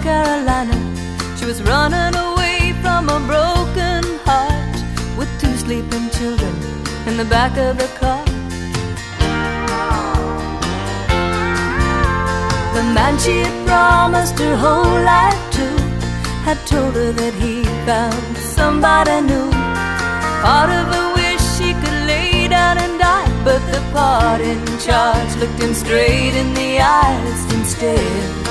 Carolina. She was running away from a broken heart with 2 sleeping children in the back of the car. The man she had promised her whole life to had told her that he found somebody new. Part of her wish she could lay down and die, but the part in charge looked him straight in the eyes instead.